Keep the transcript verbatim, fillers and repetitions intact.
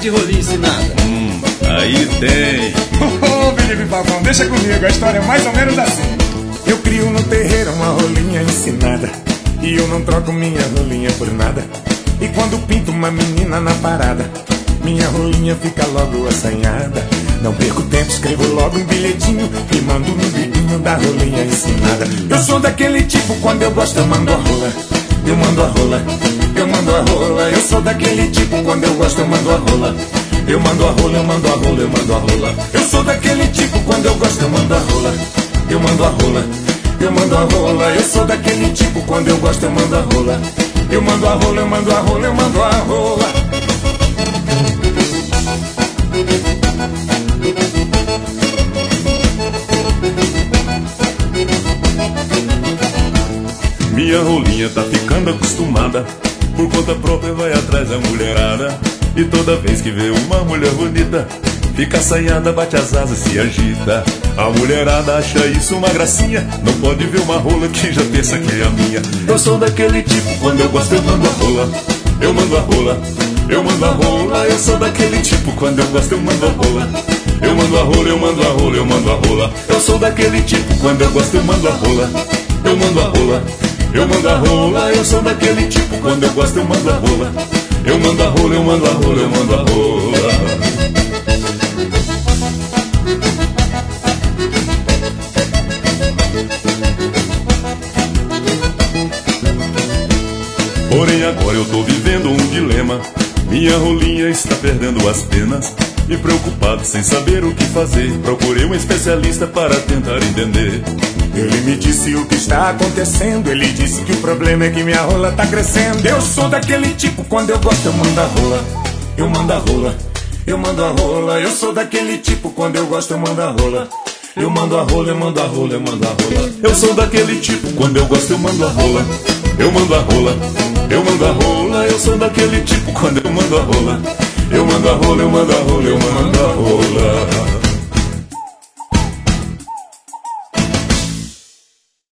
de rolinha ensinada. Hum, aí tem. Ô, oh, Felipe Pavão, deixa comigo, a história é mais ou menos assim. Eu crio no terreiro uma rolinha ensinada, e eu não troco minha rolinha por nada. E quando pinto uma menina na parada, minha rolinha fica logo assanhada. Não perco tempo, escrevo logo um bilhetinho e mando no biquinho da rolinha ensinada. Eu sou daquele tipo, quando eu gosto eu mando a rola. Eu mando a rola, eu mando a rola. Eu sou daquele tipo, quando eu gosto eu mando a rola. Eu mando a rola, eu mando a rola, eu mando a rola. Eu sou daquele tipo, quando eu gosto eu mando a rola. Eu mando a rola, eu mando a rola. Eu sou daquele tipo, quando eu gosto eu mando a rola. Eu mando a rola, eu mando a rola, eu mando a rola. Minha rolinha tá ficando acostumada, por conta própria vai atrás da mulherada. E toda vez que vê uma mulher bonita, fica assanhada, bate as asas, se agita. A mulherada acha isso uma gracinha, não pode ver uma rola que já pensa que é a minha. Eu sou daquele tipo, quando eu gosto eu mando a rola. Eu mando a rola, eu mando a rola. Eu sou daquele tipo, quando eu gosto eu mando a rola. Eu mando a rola, eu mando a rola, eu mando a rola. Eu sou daquele tipo, quando eu gosto eu mando a rola. Eu mando a rola, eu mando a rola. Eu sou daquele tipo, quando eu gosto eu mando a rola. Eu mando a rola, eu mando a rola, eu mando a rola. Porém agora eu tô vivendo um dilema. Minha rolinha está perdendo as penas. E preocupado sem saber o que fazer, procurei um especialista para tentar entender. Ele me disse o que está acontecendo. Ele disse que o problema é que minha rola tá crescendo. Eu sou daquele tipo, quando eu gosto eu mando a rola. Eu mando a rola, eu mando a rola. Eu sou daquele tipo, quando eu gosto eu mando a rola. Eu mando a rola, eu mando a rola, eu mando a rola. Eu sou daquele tipo, quando eu gosto eu mando a rola. Eu mando a rola, eu mando a rola. Eu sou daquele tipo, quando eu mando a rola. Eu mando a rola, eu mando a rola, eu mando a rola.